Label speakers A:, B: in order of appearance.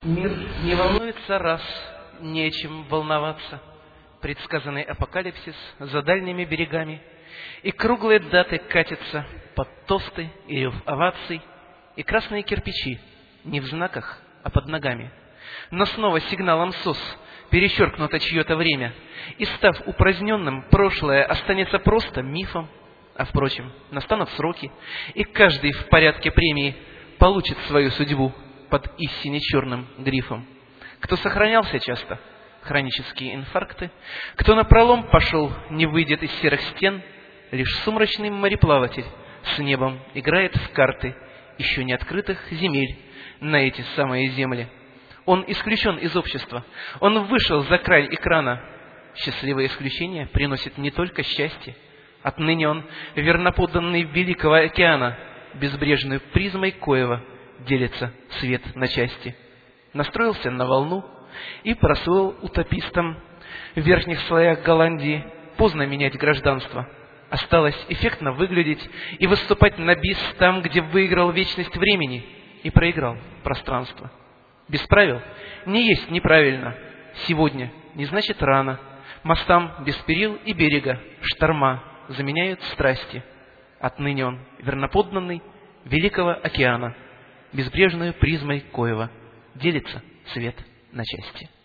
A: Мир не волнуется раз, нечем волноваться. Предсказанный апокалипсис за дальними берегами, и круглые даты катятся под тосты и рев оваций, и красные кирпичи не в знаках, а под ногами. Но снова сигналом СОС перечеркнуто чье-то время, и, став упраздненным, прошлое останется просто мифом. А впрочем, настанут сроки, и каждый в порядке премии получит свою судьбу под истине черным грифом. Кто сохранялся часто, хронические инфаркты, кто напролом пошел, не выйдет из серых стен, лишь сумрачный мореплаватель с небом играет в карты еще не открытых земель на эти самые земли. Он исключен из общества, он вышел за край экрана. Счастливое исключение приносит не только счастье. Отныне он верноподданный Великого океана, безбрежной призмой коего делится свет на части. Настроился на волну и прослыл утопистом в верхних слоях Голландии. Поздно менять гражданство. Осталось эффектно выглядеть и выступать на бис там, где выиграл вечность времени и проиграл пространство. Без правил не есть неправильно. Сегодня не значит рано. Мостам без перил и берега шторма заменяют страсти. Отныне он верноподданный Великого океана, безбрежную призмой коего делится свет на части.